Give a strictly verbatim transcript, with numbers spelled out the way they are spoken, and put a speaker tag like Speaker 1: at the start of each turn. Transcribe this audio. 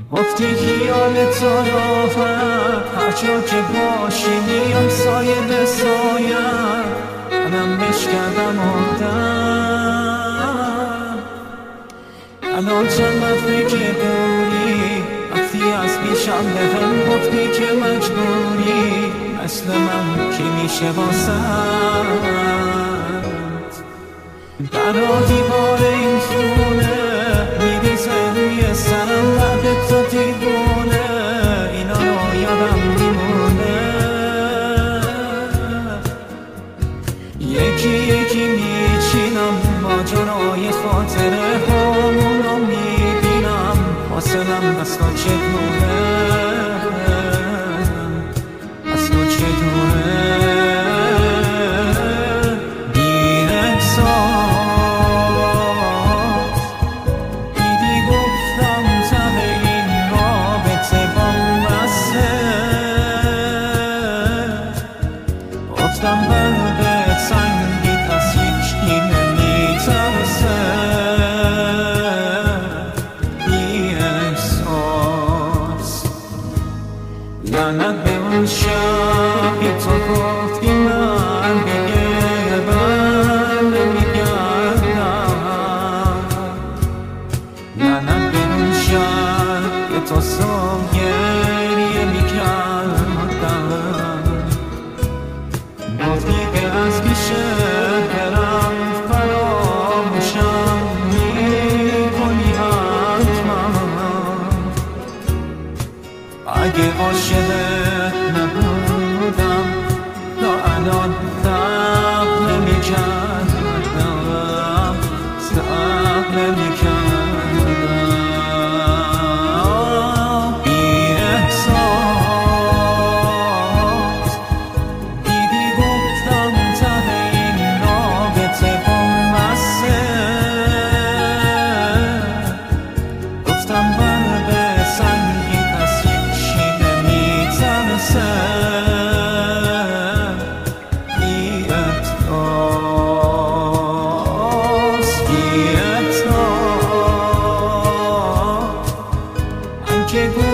Speaker 1: گفتی خیال تو راحت هر جا که باشی میام سایه به سایه منم بش کردم آدم الان چند وقته که دوری وقتی از پیشم به هم گفتی که مجبوری مثل من که میشه واسد برا دیوار این خونه میریزه روی سرم بعد تو دیوونه اینا رو یادم میمونه یکی یکی میچینم ماجرای خاطره هامون رو میبینم حاصلم از تو چطوره از تو چطوره گفتم قلبت سنگی پس هیچکی نمیترسه بی احساس لعنت به اون شبی تو گفتی من دیگه بر نمیگردم لعنت به اون شب که تو صبح گریه میکردم گفتی که از میشه برم فراموشم میکنی حتما اگه عاشقت نبودم تا الان صبر نمیکردم صبر نمیکردم que